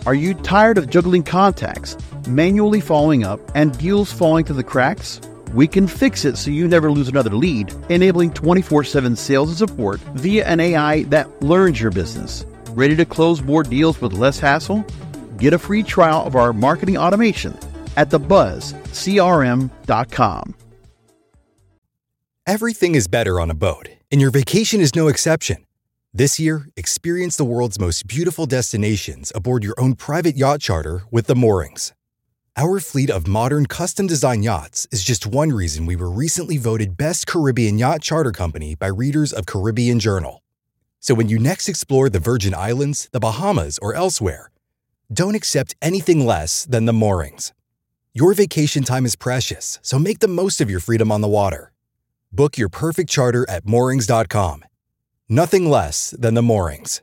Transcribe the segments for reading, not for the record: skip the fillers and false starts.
Are you tired of juggling contacts, manually following up, and deals falling through the cracks? We can fix it so you never lose another lead, enabling 24/7 sales and support via an AI that learns your business. Ready to close more deals with less hassle? Get a free trial of our marketing automation at thebuzzcrm.com. Everything is better on a boat, and your vacation is no exception. This year, experience the world's most beautiful destinations aboard your own private yacht charter with The Moorings. Our fleet of modern, custom-designed yachts is just one reason we were recently voted Best Caribbean Yacht Charter Company by readers of Caribbean Journal. So when you next explore the Virgin Islands, the Bahamas, or elsewhere, don't accept anything less than The Moorings. Your vacation time is precious, so make the most of your freedom on the water. Book your perfect charter at moorings.com. Nothing less than The Moorings.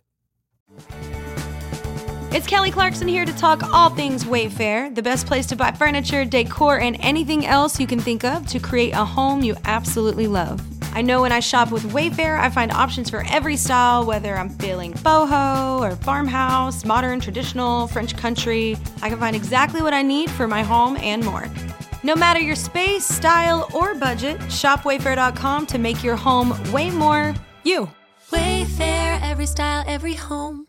It's Kelly Clarkson here to talk all things Wayfair, the best place to buy furniture, decor, and anything else you can think of to create a home you absolutely love. I know when I shop with Wayfair, I find options for every style, whether I'm feeling boho or farmhouse, modern, traditional, French country. I can find exactly what I need for my home and more. No matter your space, style, or budget, shop Wayfair.com to make your home way more you. Wayfair, every style, every home.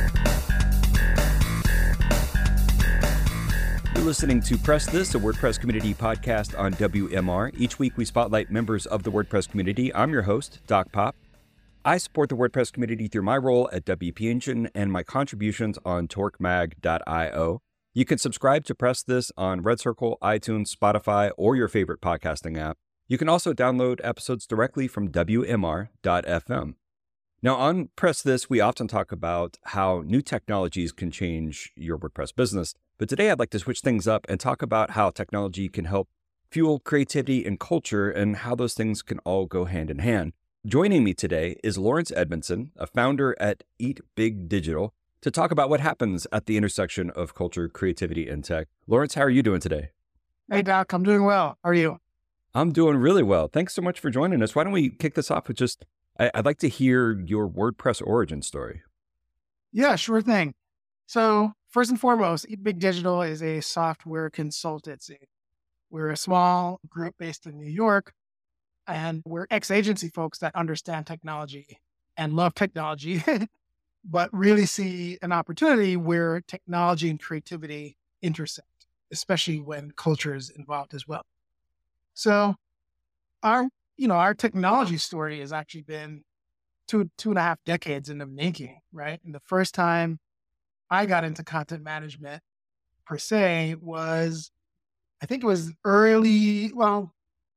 You're listening to Press This, a WordPress community podcast on WMR. Each week we spotlight members of the WordPress community. I'm your host, Doc Pop. I support the WordPress community through my role at WP Engine and my contributions on torquemag.io. You can subscribe to Press This on Red Circle, iTunes, Spotify, or your favorite podcasting app. You can also download episodes directly from WMR.fm. Now, on Press This, we often talk about how new technologies can change your WordPress business. But today I'd like to switch things up and talk about how technology can help fuel creativity and culture and how those things can all go hand in hand. Joining me today is Lawrence Edmondson, a founder at Eat Big Digital, to talk about what happens at the intersection of culture, creativity, and tech. Lawrence, how are you doing today? Hey, Doc, I'm doing well. How are you? I'm doing really well. Thanks so much for joining us. Why don't we kick this off with I'd like to hear your WordPress origin story. Yeah, sure thing. So first and foremost, Eat Big Digital is a software consultancy. We're a small group based in New York, and we're ex-agency folks that understand technology and love technology, but really see an opportunity where technology and creativity intersect, especially when culture is involved as well. So our technology story has actually been two and a half decades in the making, right? And the first time I got into content management per se was, I think it was later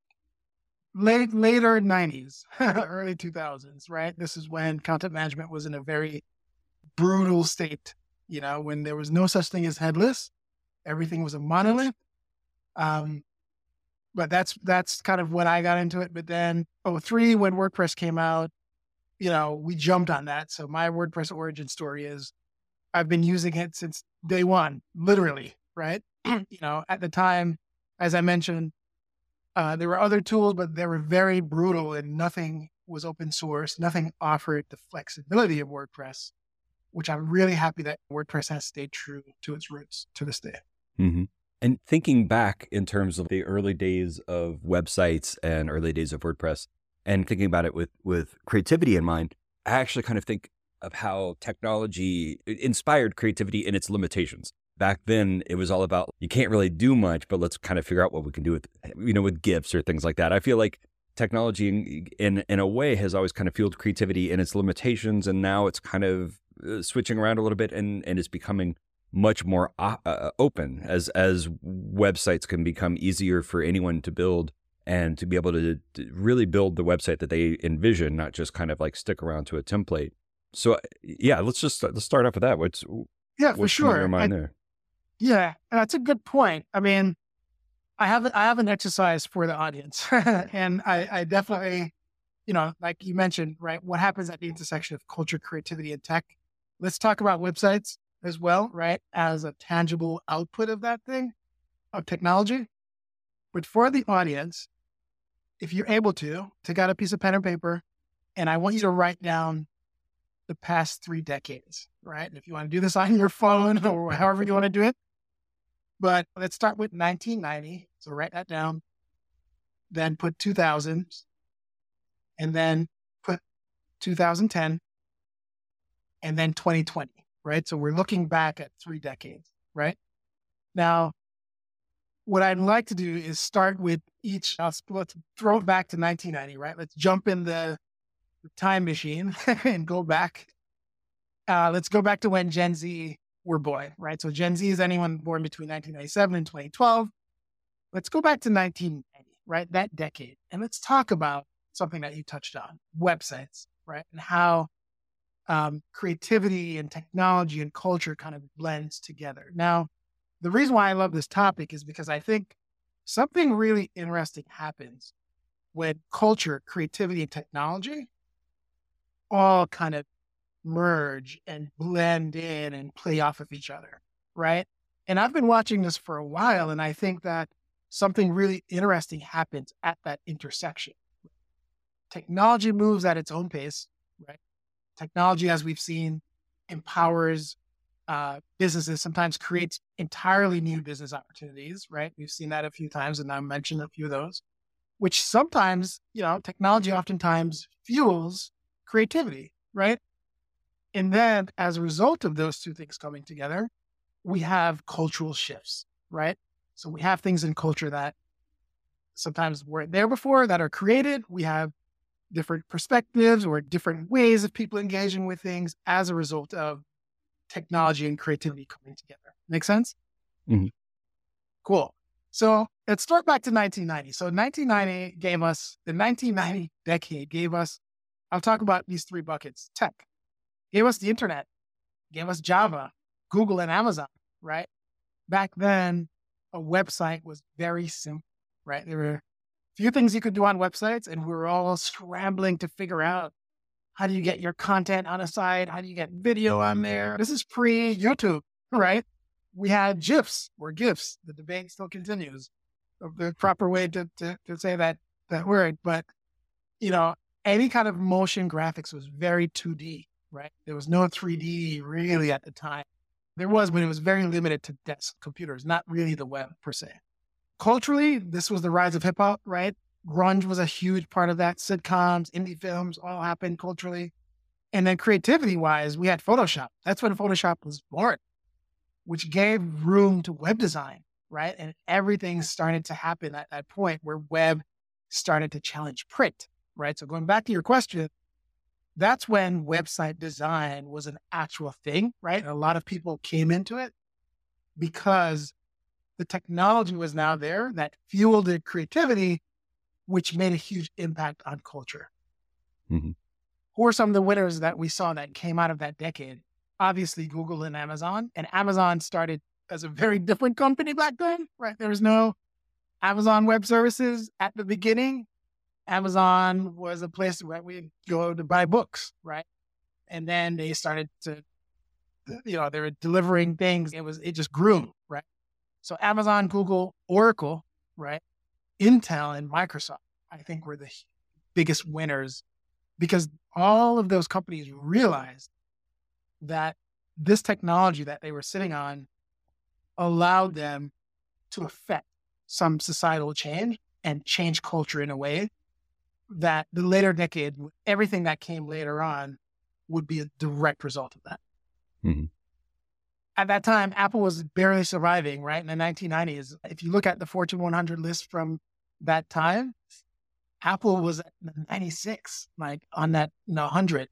90s, early 2000s, right? This is when content management was in a very brutal state, when there was no such thing as headless. Everything was a monolith. But that's kind of when I got into it. But then 2003, when WordPress came out, we jumped on that. So my WordPress origin story is I've been using it since day one, literally, right? At the time, as I mentioned, there were other tools, but they were very brutal and nothing was open source. Nothing offered the flexibility of WordPress, which I'm really happy that WordPress has stayed true to its roots to this day. Mm-hmm. And thinking back in terms of the early days of websites and early days of WordPress and thinking about it with creativity in mind, I actually kind of think of how technology inspired creativity in its limitations. Back then, it was all about, you can't really do much, but let's kind of figure out what we can do with GIFs or things like that. I feel like technology in a way has always kind of fueled creativity in its limitations. And now it's kind of switching around a little bit and is becoming much more open as websites can become easier for anyone to build and to be able to really build the website that they envision, not just kind of like stick around to a template. So yeah, let's start off with that. What's for sure. in your mind there? Yeah, that's a good point. I mean, I have an exercise for the audience, and I definitely, like you mentioned, right? What happens at the intersection of culture, creativity, and tech? Let's talk about websites as well, right? As a tangible output of that thing, of technology. But for the audience, if you're able to take out a piece of pen and paper, and I want you to write down the past 3 decades, right? And if you want to do this on your phone or however you want to do it, but let's start with 1990. So write that down. Then put 2000, and then put 2010, and then 2020, right? So we're looking back at 3 decades, right? Now, what I'd like to do is start with each. Let's throw it back to 1990, right? Let's jump in the time machine and go back. Let's go back to when Gen Z were born, right? So Gen Z is anyone born between 1997 and 2012. Let's go back to 1990, right? That decade. And let's talk about something that you touched on, websites, right? And how creativity and technology and culture kind of blends together. Now, the reason why I love this topic is because I think something really interesting happens when culture, creativity, and technology all kind of merge and blend in and play off of each other, right? And I've been watching this for a while, and I think that something really interesting happens at that intersection. Technology moves at its own pace, right? Technology, as we've seen, empowers businesses, sometimes creates entirely new business opportunities, right? We've seen that a few times, and I mentioned a few of those, which sometimes, technology oftentimes fuels creativity, right? And then as a result of those two things coming together, we have cultural shifts, right? So we have things in culture that sometimes weren't there before that are created. We have different perspectives or different ways of people engaging with things as a result of technology and creativity coming together. Make sense? Mm-hmm. Cool. So let's start back to 1990. So the 1990 decade gave us, I'll talk about these 3 buckets. Tech gave us the internet, gave us Java, Google, and Amazon, right? Back then, a website was very simple, right? There were a few things you could do on websites, and we were all scrambling to figure out, how do you get your content on a site? How do you get video on there? This is pre-YouTube, right? We had GIFs or GIFs. The debate still continues of the proper way to say that word. But, any kind of motion graphics was very 2D, right? There was no 3D really at the time. There was, but it was very limited to desk computers, not really the web per se. Culturally, this was the rise of hip hop, right? Grunge was a huge part of that. Sitcoms, indie films, all happened culturally. And then creativity-wise, we had Photoshop. That's when Photoshop was born, which gave room to web design, right? And everything started to happen at that point where web started to challenge print, right? So going back to your question, that's when website design was an actual thing, right? And a lot of people came into it because the technology was now there that fueled the creativity, which made a huge impact on culture. Mm-hmm. Who are some of the winners that we saw that came out of that decade? Obviously, Google and Amazon. And Amazon started as a very different company back then, right? There was no Amazon Web Services at the beginning. Amazon was a place where we go to buy books, right? And then they started to, they were delivering things. It just grew, right? So Amazon, Google, Oracle, right? Intel and Microsoft, I think, were the biggest winners because all of those companies realized that this technology that they were sitting on allowed them to affect some societal change and change culture in a way that the later decade, everything that came later on would be a direct result of that. Mm-hmm. At that time, Apple was barely surviving, right? In the 1990s. If you look at the Fortune 100 list from that time, Apple was at 96, like on that 100,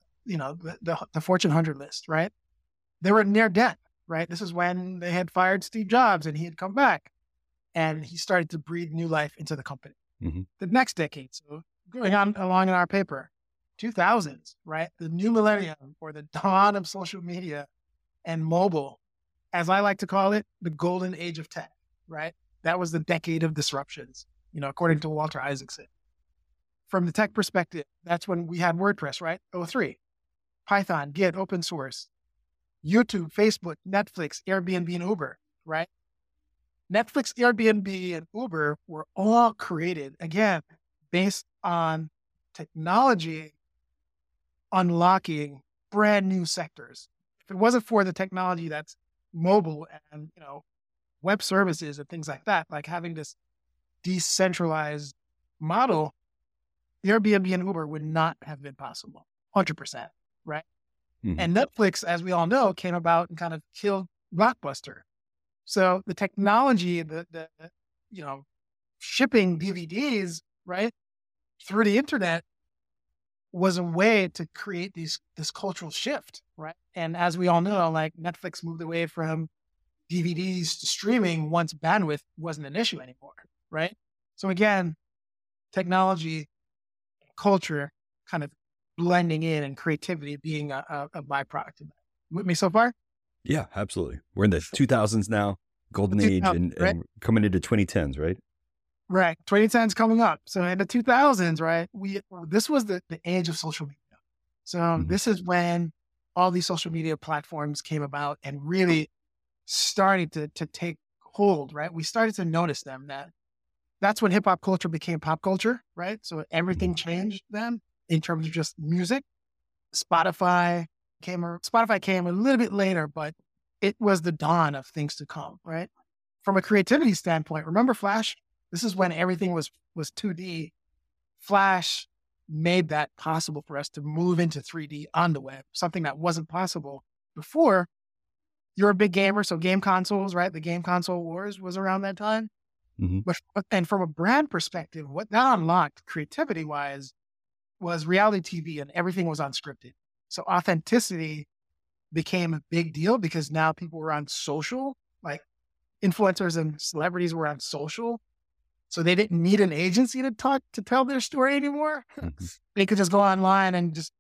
the Fortune 100 list, right? They were near death, right? This is when they had fired Steve Jobs and he had come back and he started to breathe new life into the company. Mm-hmm. The next decade, so going on along in our paper, 2000s, right? The new millennium or the dawn of social media and mobile, as I like to call it, the golden age of tech, right? That was the decade of disruptions, according to Walter Isaacson. From the tech perspective, that's when we had WordPress, right? 03, Python, Git, open source, YouTube, Facebook, Netflix, Airbnb, and Uber, right? Netflix, Airbnb, and Uber were all created, again, based on technology unlocking brand new sectors. If it wasn't for the technology that's mobile and, web services and things like that, like having this decentralized model, Airbnb and Uber would not have been possible, 100%, right? Mhm. And Netflix, as we all know, came about and kind of killed Blockbuster. So the technology, the shipping DVDs, right, through the internet was a way to create this cultural shift, right? And as we all know, like Netflix moved away from DVDs to streaming once bandwidth wasn't an issue anymore, right? So again, technology, culture kind of blending in and creativity being a byproduct of that. With me so far? Yeah, absolutely. We're in the 2000s now, golden age, and coming into 2010s, right? Right. 2010's coming up. So in the 2000s, right, this was the age of social media. So this is when all these social media platforms came about and really started to take hold, right? We started to notice them. That's when hip hop culture became pop culture, right? So everything changed then in terms of just music. Spotify came a little bit later, but it was the dawn of things to come, right? From a creativity standpoint, remember Flash? This is when everything was 2D. Flash made that possible for us to move into 3D on the web, something that wasn't possible before. You're a big gamer, so game consoles, right? The game console wars was around that time. And from a brand perspective, what that unlocked creativity-wise was reality TV, and everything was unscripted. So authenticity became a big deal because now people were on social, like influencers and celebrities were on social. So they didn't need an agency to tell their story anymore. They could just go online and just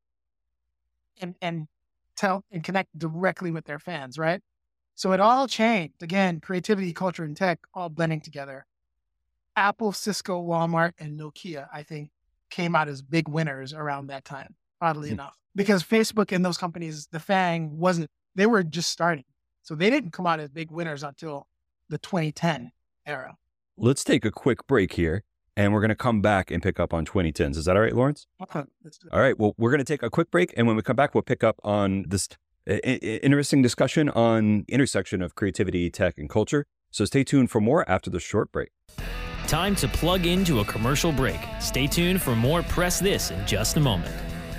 and tell and connect directly with their fans, right? So it all changed. Again, creativity, culture, and tech all blending together. Apple, Cisco, Walmart, and Nokia, I think, came out as big winners around that time, oddly enough. Because Facebook and those companies, the FANG they were just starting. So they didn't come out as big winners until the 2010 era. Let's take a quick break here, and we're going to come back and pick up on 2010s. Is that all right, Lawrence? Okay, let's do it. All right. Well, we're going to take a quick break, and when we come back, we'll pick up on this interesting discussion on intersection of creativity, tech, and culture. So stay tuned for more after the short break. Time to plug into a commercial break. Stay tuned for more Press This in just a moment.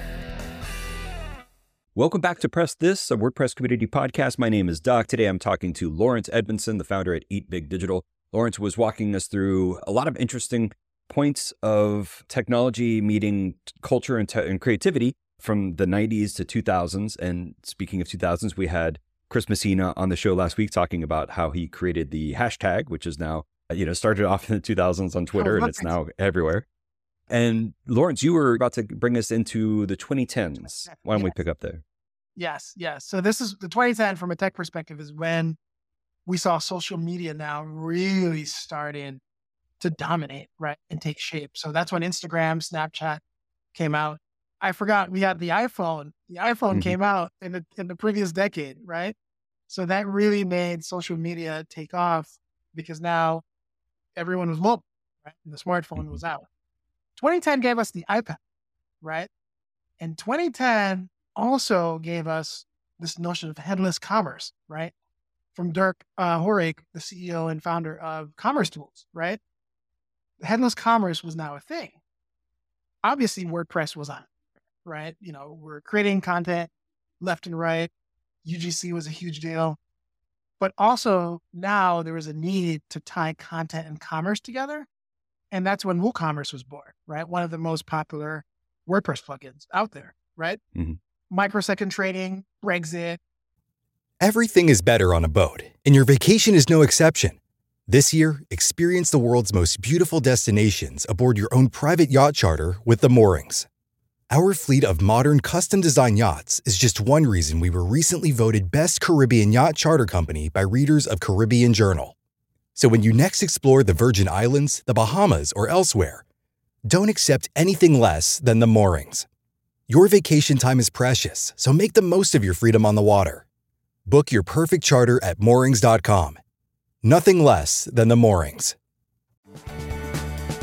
Welcome back to Press This, a WordPress community podcast. My name is Doc. Today I'm talking to Lawrence Edmondson, the founder at Eat Big Digital. Lawrence was walking us through a lot of interesting points of technology meeting culture and creativity from the 90s to 2000s. And speaking of 2000s, we had Chris Messina on the show last week talking about how he created the hashtag, which is now, started off in the 2000s on Twitter and it's now everywhere. And Lawrence, you were about to bring us into the 2010s. Why don't we pick up there? Yes. So this is the 2010 from a tech perspective is when we saw social media now really starting to dominate, right, and take shape. So that's when Instagram, Snapchat came out. I forgot we had the iPhone. The iPhone came out in the previous decade, right? So that really made social media take off because now everyone was mobile, right? And the smartphone was out. 2010 gave us the iPad, right? And 2010 also gave us this notion of headless commerce, right? From Dirk Horik, the CEO and founder of Commerce Tools, right? Headless commerce was now a thing. Obviously, WordPress was on, right? We're creating content left and right. UGC was a huge deal. But also now there was a need to tie content and commerce together. And that's when WooCommerce was born, right? One of the most popular WordPress plugins out there, right? Microsecond trading, Brexit. Everything is better on a boat, and your vacation is no exception. This year, experience the world's most beautiful destinations aboard your own private yacht charter with The Moorings. Our fleet of modern, custom-designed yachts is just one reason we were recently voted Best Caribbean Yacht Charter Company by readers of Caribbean Journal. So when you next explore the Virgin Islands, the Bahamas, or elsewhere, don't accept anything less than The Moorings. Your vacation time is precious, so make the most of your freedom on the water. Book your perfect charter at moorings.com. Nothing less than The Moorings.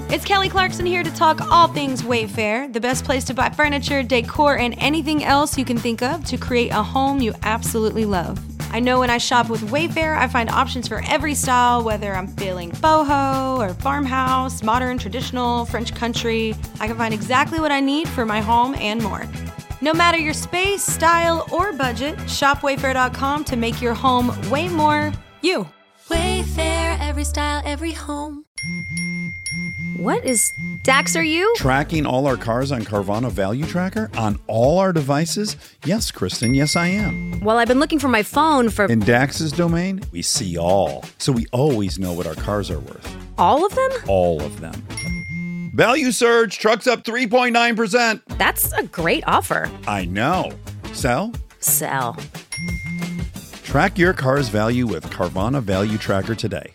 It's Kelly Clarkson here to talk all things Wayfair, the best place to buy furniture, decor, and anything else you can think of to create a home you absolutely love. I know when I shop with Wayfair, I find options for every style, whether I'm feeling boho or farmhouse, modern, traditional, French country. I can find exactly what I need for my home and more. No matter your space, style, or budget, shop Wayfair.com to make your home way more you. Wayfair, every style, every home. What is Dax, are you? Tracking all our cars on Carvana Value Tracker on all our devices? Yes, Kristen, yes, I am. Well, I've been looking for my phone for... In Dax's domain, we see all. So we always know what our cars are worth. all of them? All of them. Value surge, trucks up 3.9%. That's a great offer. I know. Sell? Sell. Track your car's value with Carvana Value Tracker today.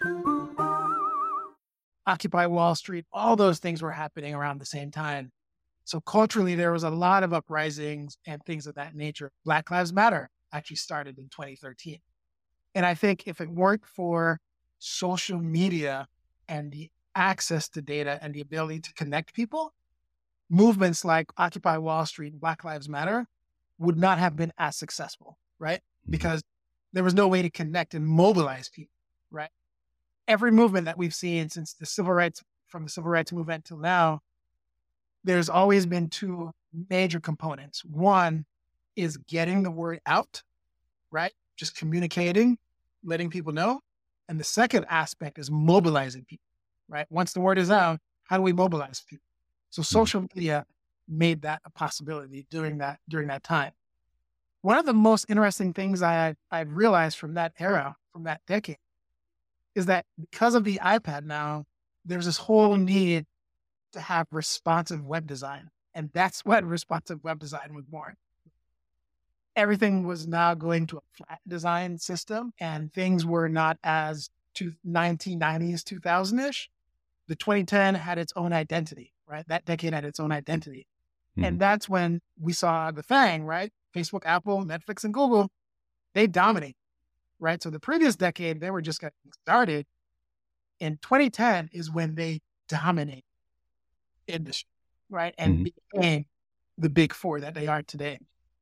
Occupy Wall Street, all those things were happening around the same time. So culturally, there was a lot of uprisings and things of that nature. Black Lives Matter actually started in 2013. And I think if it weren't for social media and the access to data and the ability to connect people, movements like Occupy Wall Street and Black Lives Matter would not have been as successful, right? Because there was no way to connect and mobilize people, right? Every movement that we've seen since the civil rights, from the civil rights movement till now, there's always been two major components. One is getting the word out, right? Just communicating, letting people know. And the second aspect is mobilizing people, right? Once the word is out, how do we mobilize people? So social media made that a possibility during that time. One of the most interesting things I've realized from that era, from that decade, is that because of the iPad now, there's this whole need to have responsive web design. And that's what responsive web design was born. Everything was now going to a flat design system, and things were not as 1990s, 2000-ish. The 2010 had its own identity, right? That decade had its own identity. And that's when we saw the FANG, right? Facebook, Apple, Netflix, and Google, they dominate, right? So the previous decade, they were just getting started. In 2010 is when they dominate industry, right? And became the big four that they are today.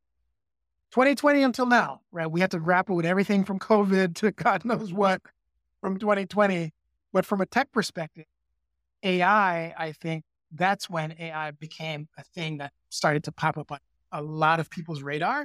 2020 until now, right? We have to grapple with everything from COVID to God knows what from 2020. But from a tech perspective, AI, I think that's when AI became a thing that started to pop up on a lot of people's radar.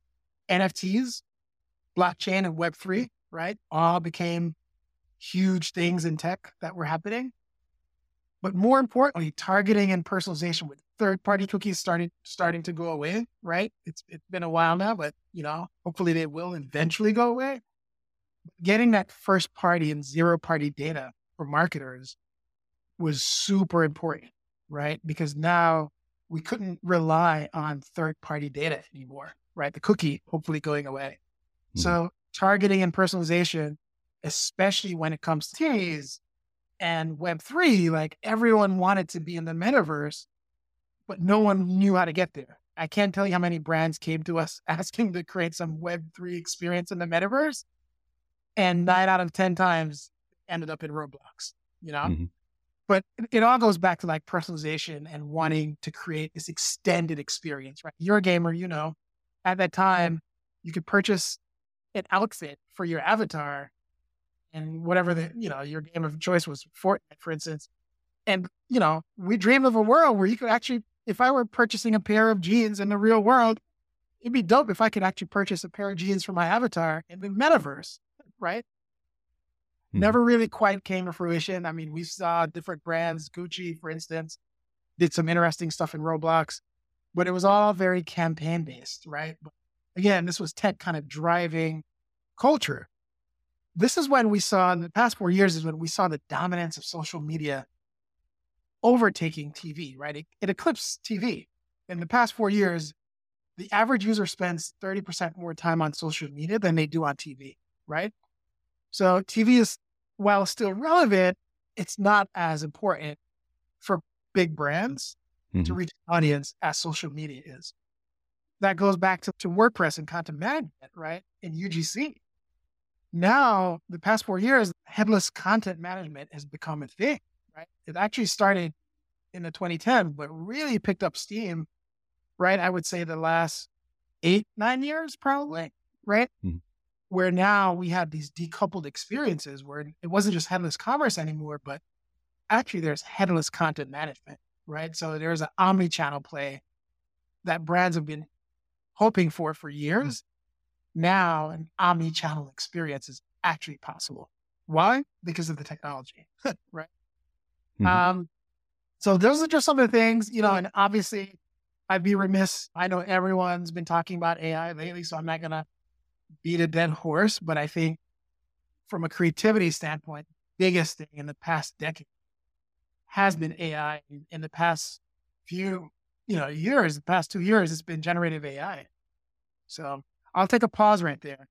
NFTs, blockchain, and Web3, right? All became huge things in tech that were happening. But more importantly, targeting and personalization with third-party cookies starting to go away, right? It's been a while now, but hopefully they will eventually go away. Getting that first-party and zero-party data for marketers was super important, right? Because now we couldn't rely on third-party data anymore, right? The cookie hopefully going away. So targeting and personalization, especially when it comes to TVs and Web3, like everyone wanted to be in the metaverse, but no one knew how to get there. I can't tell you how many brands came to us asking to create some Web3 experience in the metaverse, and 9 out of 10 times ended up in Roblox, But it all goes back to like personalization and wanting to create this extended experience, right? You're a gamer, at that time, you could purchase an outfit for your avatar and whatever your game of choice was, Fortnite, for instance. And, we dream of a world where you could actually, if I were purchasing a pair of jeans in the real world, it'd be dope if I could actually purchase a pair of jeans for my avatar in the metaverse, right? Never really quite came to fruition. I mean, we saw different brands, Gucci, for instance, did some interesting stuff in Roblox, but it was all very campaign-based, right? But again, this was tech kind of driving culture. This is when we saw, in the past 4 years, is when we saw the dominance of social media overtaking TV, right? It eclipsed TV. In the past 4 years, the average user spends 30% more time on social media than they do on TV, right? So TV is, while still relevant, it's not as important for big brands to reach an audience as social media is. That goes back to WordPress and content management, right? In UGC. Now, the past 4 years, headless content management has become a thing, right? It actually started in the 2010s, but really picked up steam, right? I would say the last 8-9 years, probably, right? Mhm. Where now we have these decoupled experiences where it wasn't just headless commerce anymore, but actually there's headless content management, right? So there's an omni-channel play that brands have been hoping for years. Now an omni-channel experience is actually possible. Why? Because of the technology, right? Mhm. So those are just some of the things, and obviously I'd be remiss. I know everyone's been talking about AI lately, so I'm not going to beat a dead horse, but I think from a creativity standpoint, biggest thing in the past decade has been AI. In the past few, years, the past 2 years, it's been generative AI. So I'll take a pause right there.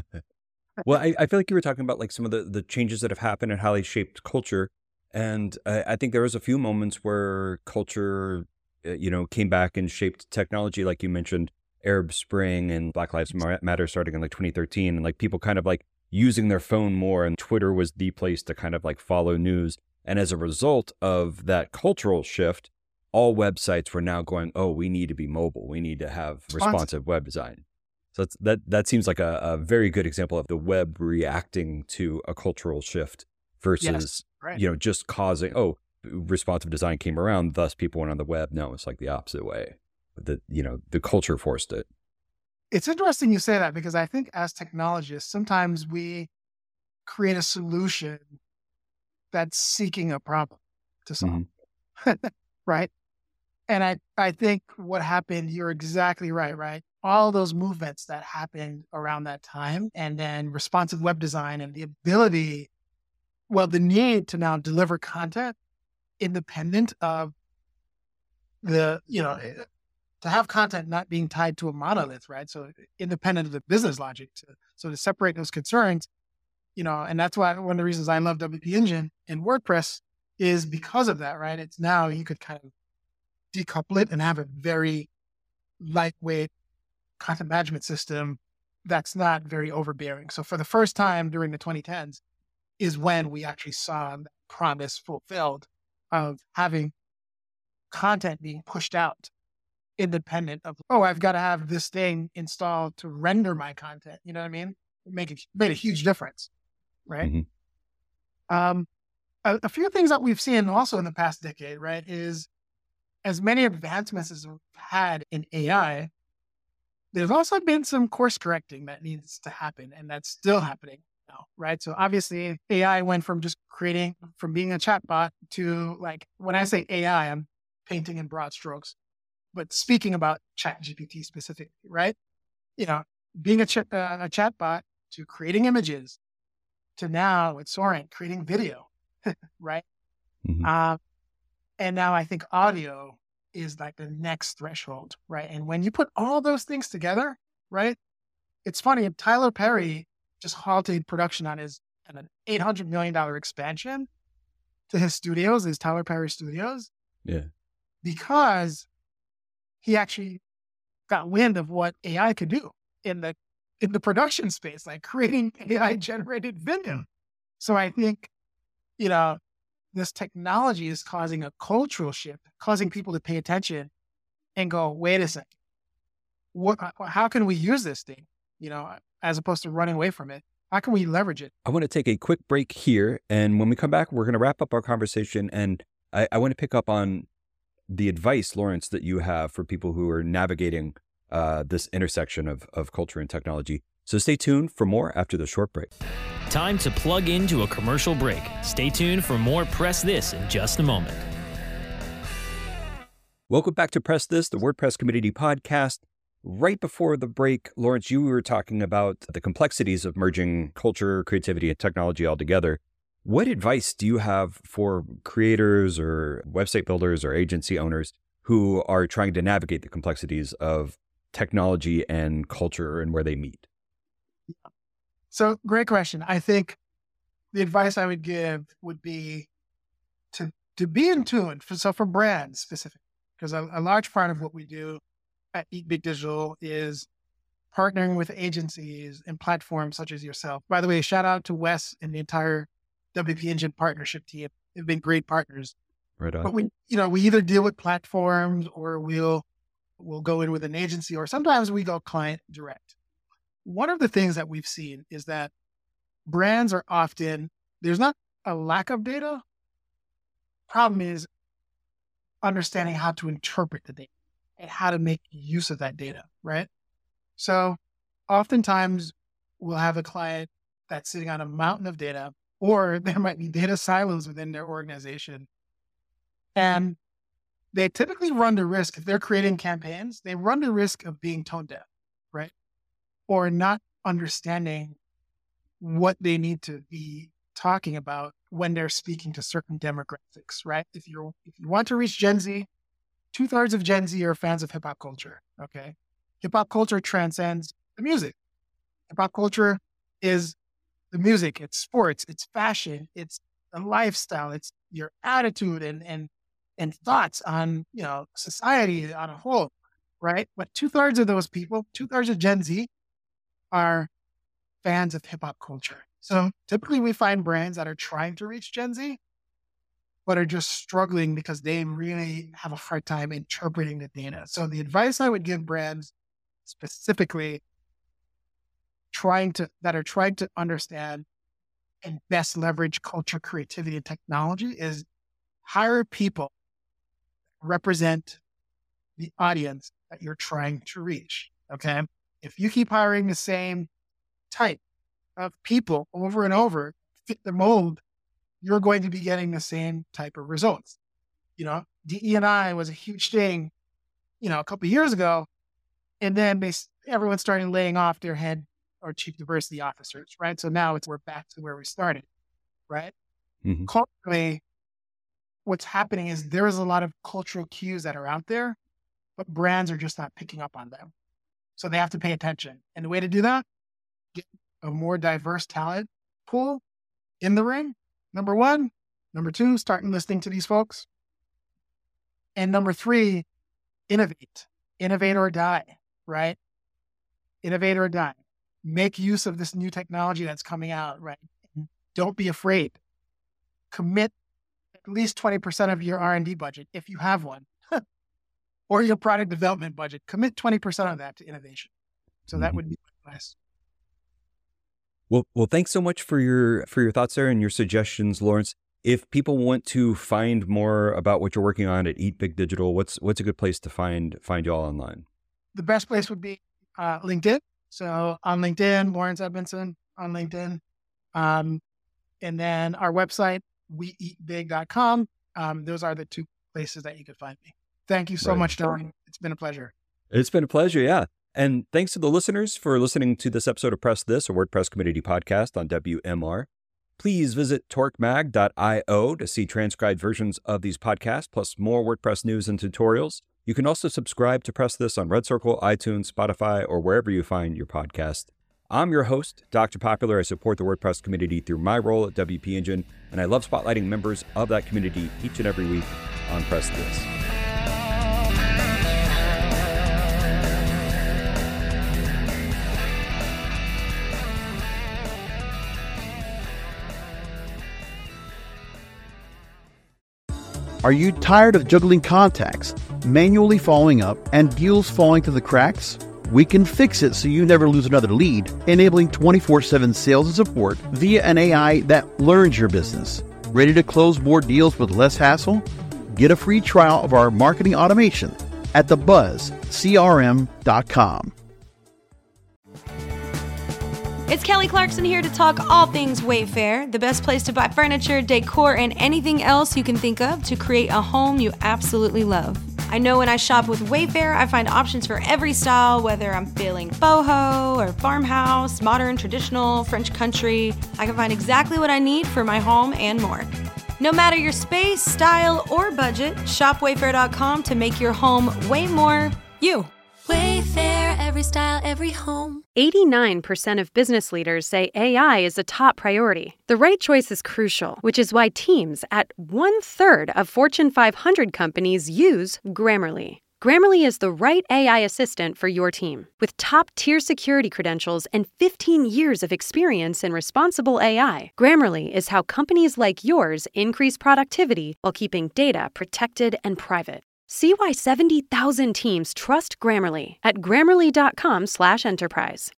Well, I feel like you were talking about like some of the changes that have happened and how they shaped culture. And I think there was a few moments where culture, came back and shaped technology, like you mentioned, Arab Spring and Black Lives Matter starting in like 2013, and like people kind of like using their phone more, and Twitter was the place to kind of like follow news. And as a result of that cultural shift, all websites were now going, oh, we need to be mobile. We need to have responsive web design. So that seems like a very good example of the web reacting to a cultural shift versus, Yes, right. just causing, responsive design came around, thus people went on the web. No, it's like the opposite way. The culture forced it. It's interesting you say that because I think as technologists, sometimes we create a solution that's seeking a problem to solve, right? And I think what happened, you're exactly right? All those movements that happened around that time, and then responsive web design and the ability, the need to now deliver content independent of to have content not being tied to a monolith, right? So independent of the business logic, to separate those concerns, and that's why one of the reasons I love WP Engine and WordPress is because of that, right? It's now you could kind of decouple it and have a very lightweight content management system that's not very overbearing. So for the first time during the 2010s is when we actually saw the promise fulfilled of having content being pushed out independent of, I've got to have this thing installed to render my content. You know what I mean? It made a huge difference, right? Mm-hmm. A few things that we've seen also in the past decade, right, is as many advancements as we've had in AI, there's also been some course correcting that needs to happen, and that's still happening now, right? So obviously AI went from being a chatbot to, like, when I say AI, I'm painting in broad strokes, but speaking about ChatGPT specifically, right? Being a chatbot to creating images to now with Soren creating video, right? Mm-hmm. And now I think audio is like the next threshold, right? And when you put all those things together, right? It's funny, Tyler Perry just halted production on an $800 million expansion to his studios, his Tyler Perry Studios. Yeah. Because he actually got wind of what AI could do in the production space, like creating AI generated video. So I think, this technology is causing a cultural shift, causing people to pay attention and go, wait a second, how can we use this thing? As opposed to running away from it, how can we leverage it? I want to take a quick break here. And when we come back, we're going to wrap up our conversation. And I want to pick up on the advice, Lawrence, that you have for people who are navigating this intersection of culture and technology. So stay tuned for more after the short break. Time to plug into a commercial break. Stay tuned for more Press This in just a moment. Welcome back to Press This, the WordPress Community Podcast. Right before the break, Lawrence, you were talking about the complexities of merging culture, creativity, and technology all together. What advice do you have for creators or website builders or agency owners who are trying to navigate the complexities of technology and culture and where they meet? So great question. I think the advice I would give would be to be in tune. For brands specifically, because a large part of what we do at Eat Big Digital is partnering with agencies and platforms such as yourself. By the way, shout out to Wes and the entire WP Engine partnership team. They've been great partners. Right on. But we either deal with platforms or we'll go in with an agency, or sometimes we go client direct. One of the things that we've seen is that brands are often, there's not a lack of data. Problem is understanding how to interpret the data and how to make use of that data, right? So oftentimes we'll have a client that's sitting on a mountain of data, or there might be data silos within their organization. And they typically run the risk, if they're creating campaigns, they run the risk of being tone deaf, right? Or not understanding what they need to be talking about when they're speaking to certain demographics, right? If you want to reach Gen Z, 2/3 of Gen Z are fans of hip hop culture, okay? Hip hop culture transcends the music. Hip hop culture is the music, it's sports, it's fashion, it's a lifestyle, it's your attitude and thoughts on, society on a whole, right? But 2/3 of those people, 2/3 of Gen Z are fans of hip hop culture. So typically we find brands that are trying to reach Gen Z, but are just struggling because they really have a hard time interpreting the data. So the advice I would give brands specifically that are trying to understand and best leverage culture, creativity, and technology is hire people that represent the audience that you're trying to reach. Okay. If you keep hiring the same type of people over and over, fit the mold, you're going to be getting the same type of results. DE&I was a huge thing, a couple of years ago. And then everyone started laying off their head or chief diversity officers, right? So now we're back to where we started, right? Mm-hmm. Culturally, what's happening is there is a lot of cultural cues that are out there, but brands are just not picking up on them. So they have to pay attention. And the way to do that, get a more diverse talent pool in the ring, number one. Number two, start listening to these folks. And number three, innovate or die, right? Innovate or die. Make use of this new technology that's coming out, right? Don't be afraid. Commit at least 20% of your R&D budget, if you have one, or your product development budget. Commit 20% of that to innovation. So that would be my advice. Well, thanks so much for your thoughts there and your suggestions, Lawrence. If people want to find more about what you're working on at Eat Big Digital, what's a good place to find y'all online? The best place would be LinkedIn. So on LinkedIn, Lawrence Edmondson on LinkedIn. And then our website, weeatbig.com. Those are the two places that you could find me. Thank you so much, Dylan. It's been a pleasure. It's been a pleasure, yeah. And thanks to the listeners for listening to this episode of Press This, a WordPress community podcast on WMR. Please visit torquemag.io to see transcribed versions of these podcasts, plus more WordPress news and tutorials. You can also subscribe to Press This on Red Circle, iTunes, Spotify, or wherever you find your podcast. I'm your host, Dr. Popular. I support the WordPress community through my role at WP Engine, and I love spotlighting members of that community each and every week on Press This. Are you tired of juggling contacts, manually following up, and deals falling through the cracks? We can fix it so you never lose another lead, enabling 24/7 sales and support via an AI that learns your business. Ready to close more deals with less hassle? Get a free trial of our marketing automation at thebuzzcrm.com. It's Kelly Clarkson here to talk all things Wayfair, the best place to buy furniture, decor, and anything else you can think of to create a home you absolutely love. I know when I shop with Wayfair, I find options for every style, whether I'm feeling boho or farmhouse, modern, traditional, French country. I can find exactly what I need for my home and more. No matter your space, style, or budget, shop Wayfair.com to make your home way more you. Wayfair, every style, every home. 89% of business leaders say AI is a top priority. The right choice is crucial, which is why teams at 1/3 of Fortune 500 companies use Grammarly. Grammarly is the right AI assistant for your team. With top-tier security credentials and 15 years of experience in responsible AI, Grammarly is how companies like yours increase productivity while keeping data protected and private. See why 70,000 teams trust Grammarly at Grammarly.com/enterprise.